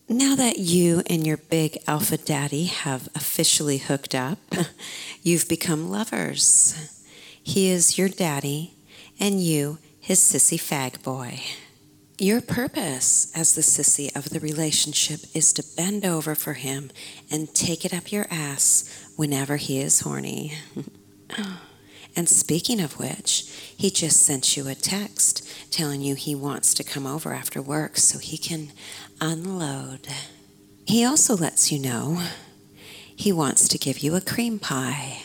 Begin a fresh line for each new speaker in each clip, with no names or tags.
Now that you and your big alpha daddy have officially hooked up, you've become lovers. He is your daddy, and you his sissy fag boy. Your purpose as the sissy of the relationship is to bend over for him and take it up your ass whenever he is horny. And speaking of which, he just sent you a text telling you he wants to come over after work so he can unload. He also lets you know he wants to give you a cream pie.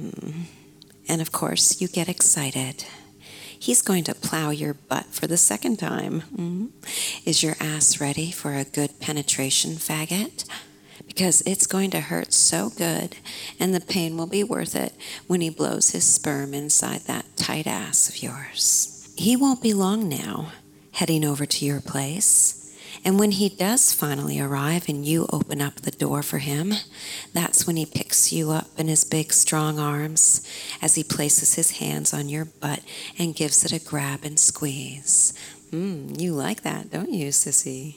And of course, you get excited. He's going to plow your butt for the second time. Is your ass ready for a good penetration, faggot? Because it's going to hurt so good, and the pain will be worth it when he blows his sperm inside that tight ass of yours. He won't be long now, heading over to your place. And when he does finally arrive and you open up the door for him, that's when he picks you up in his big, strong arms as he places his hands on your butt and gives it a grab and squeeze. You like that, don't you, sissy?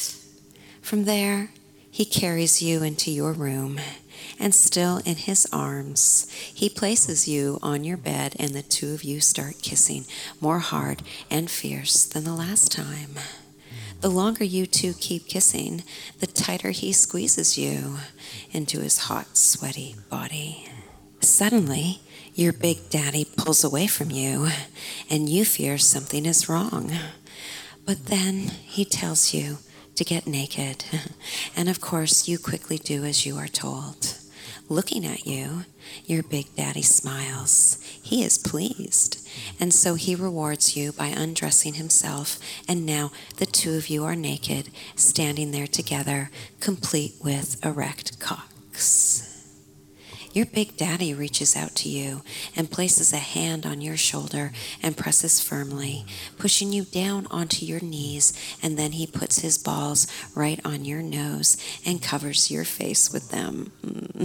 From there, he carries you into your room, and still in his arms, he places you on your bed, and the two of you start kissing more hard and fierce than the last time. The longer you two keep kissing, the tighter he squeezes you into his hot, sweaty body. Suddenly, your big daddy pulls away from you, and you fear something is wrong. But then he tells you to get naked, and of course you quickly do as you are told. Looking at you, your big daddy smiles. He is pleased, and so he rewards you by undressing himself, and now the two of you are naked, standing there together, complete with erect cocks. Your big daddy reaches out to you and places a hand on your shoulder and presses firmly, pushing you down onto your knees, and then he puts his balls right on your nose and covers your face with them.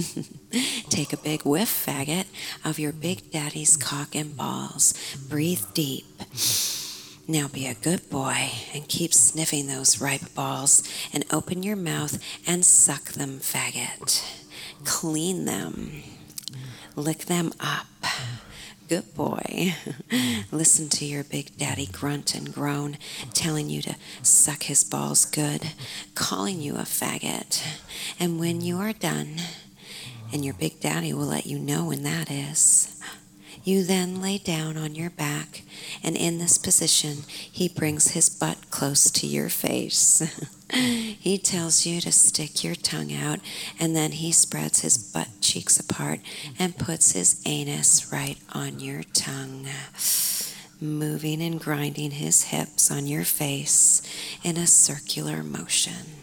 Take a big whiff, faggot, of your big daddy's cock and balls. Breathe deep. Now be a good boy and keep sniffing those ripe balls and open your mouth and suck them, faggot. Clean them. Lick them up. Good boy. Listen to your big daddy grunt and groan, telling you to suck his balls good, calling you a faggot. And when you are done, and your big daddy will let you know when that is, you then lay down on your back, and in this position, he brings his butt close to your face. He tells you to stick your tongue out, and then he spreads his butt cheeks apart and puts his anus right on your tongue, moving and grinding his hips on your face in a circular motion.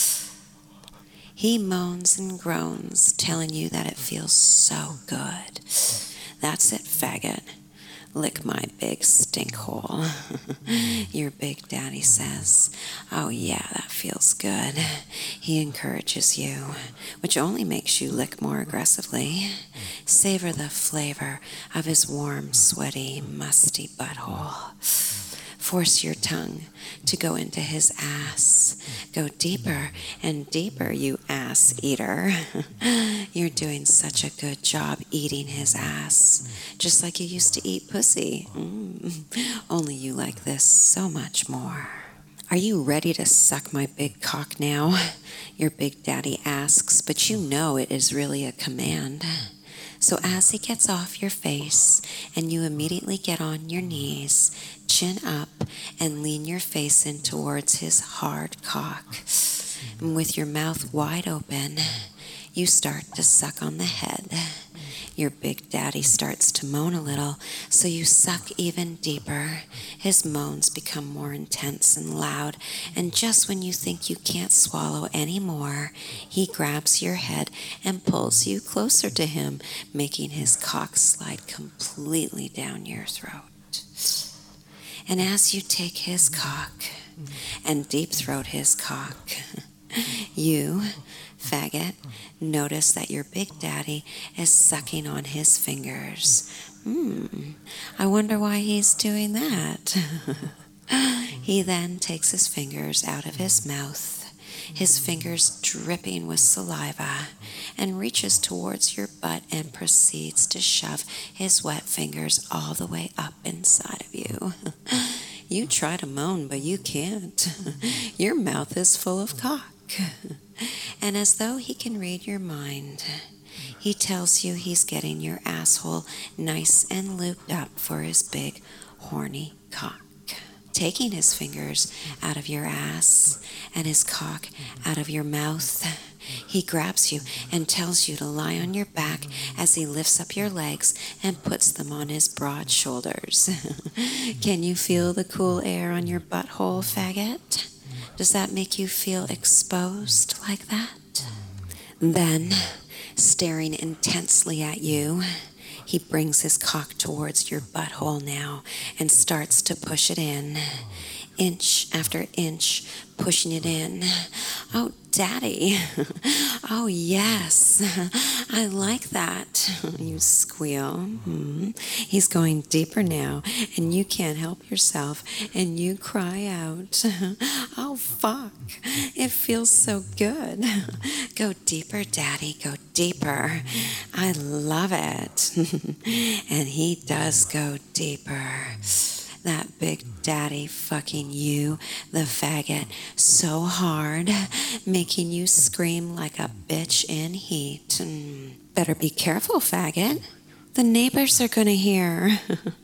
He moans and groans, telling you that it feels so good. That's it, faggot. Lick my big stink hole. Your big daddy says, oh yeah, that feels good. He encourages you, which only makes you lick more aggressively. Savor the flavor of his warm, sweaty, musty butthole. Force your tongue to go into his ass. Go deeper and deeper, you ass eater. You're doing such a good job eating his ass, just like you used to eat pussy. Only you like this so much more. Are you ready to suck my big cock now? Your big daddy asks, but you know it is really a command. So as he gets off your face and you immediately get on your knees, chin up, and lean your face in towards his hard cock. And with your mouth wide open, you start to suck on the head. Your big daddy starts to moan a little, so you suck even deeper. His moans become more intense and loud, and just when you think you can't swallow anymore, he grabs your head and pulls you closer to him, making his cock slide completely down your throat. And as you take his cock and deep throat his cock, you, faggot, notice that your big daddy is sucking on his fingers. I wonder why he's doing that. He then takes his fingers out of his mouth his fingers dripping with saliva, and reaches towards your butt and proceeds to shove his wet fingers all the way up inside of you. You try to moan, but you can't. Your mouth is full of cock. And as though he can read your mind, he tells you he's getting your asshole nice and looped up for his big, horny cock. Taking his fingers out of your ass and his cock out of your mouth, he grabs you and tells you to lie on your back as he lifts up your legs and puts them on his broad shoulders. Can you feel the cool air on your butthole, faggot? Does that make you feel exposed like that? Then, staring intensely at you, he brings his cock towards your butthole now and starts to push it in, inch after inch, pushing it in. Oh, Daddy. Oh, yes. I like that. You squeal. He's going deeper now, and you can't help yourself, and you cry out. Oh, fuck. It feels so good. Go deeper, Daddy. Go deeper. I love it. And he does go deeper. That big daddy fucking you, the faggot, so hard, making you scream like a bitch in heat. Better be careful, faggot. The neighbors are gonna hear.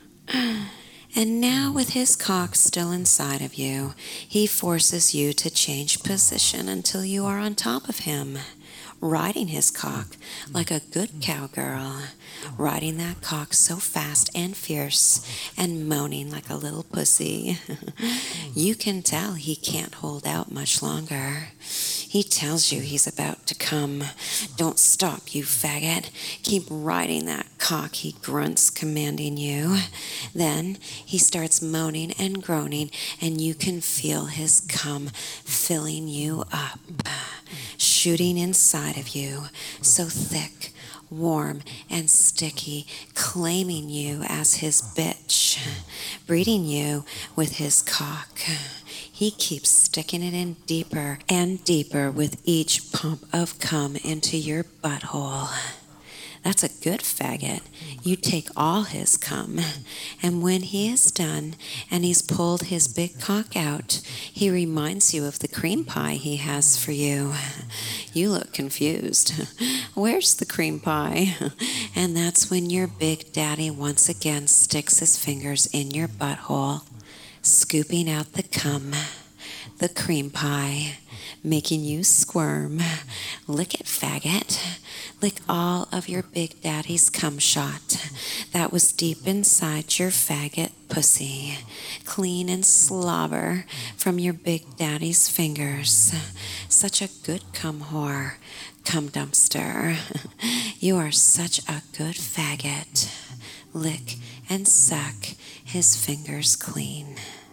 And now, with his cock still inside of you, he forces you to change position until you are on top of him, riding his cock like a good cowgirl, riding that cock so fast and fierce and moaning like a little pussy. You can tell he can't hold out much longer. He tells you he's about to come. Don't stop, you faggot. Keep riding that cock, he grunts, commanding you. Then he starts moaning and groaning, and you can feel his cum filling you up, shooting inside of you, so thick, warm, and sticky, claiming you as his bitch, breeding you with his cock. He keeps sticking it in deeper and deeper with each pump of cum into your butthole. That's a good faggot. You take all his cum, and when he is done and he's pulled his big cock out, he reminds you of the cream pie he has for you. You look confused. Where's the cream pie? And that's when your big daddy once again sticks his fingers in your butthole, scooping out the cum, the cream pie, making you squirm. Lick it, faggot. Lick all of your big daddy's cum shot that was deep inside your faggot pussy. Clean and slobber from your big daddy's fingers. Such a good cum whore, cum dumpster. You are such a good faggot. Lick and suck his fingers clean.